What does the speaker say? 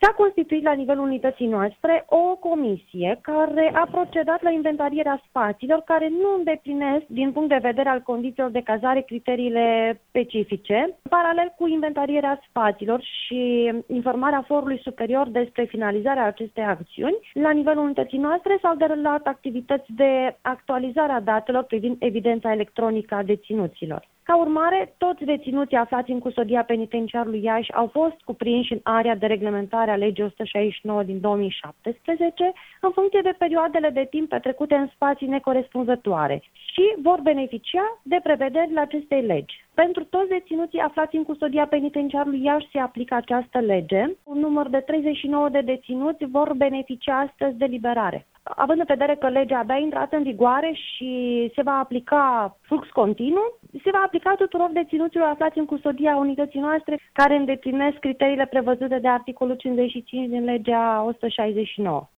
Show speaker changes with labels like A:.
A: S-a constituit la nivelul unității noastre o comisie care a procedat la inventarierea spațiilor care nu îndeplinesc, din punct de vedere al condițiilor de cazare, criteriile specifice. Paralel cu inventarierea spațiilor și informarea forului superior despre finalizarea acestei acțiuni, la nivelul unității noastre s-au derulat activități de actualizare a datelor privind evidența electronică a deținuților. Ca urmare, toți deținuții aflați în custodia penitenciarului Iași au fost cuprinși în area de reglementare a legii 169 din 2017, în funcție de perioadele de timp petrecute în spații necorespunzătoare și vor beneficia de prevederile acestei legi. Pentru toți deținuții aflați în custodia penitenciarului Iași se aplică această lege. Un număr de 39 de deținuți vor beneficia astăzi de liberare. Având în vedere că legea abia a intrat în vigoare și se va aplica flux continuu, se va aplica tuturor deținuților aflați în custodia unității noastre care îndeplinesc criteriile prevăzute de articolul 55 din legea 169.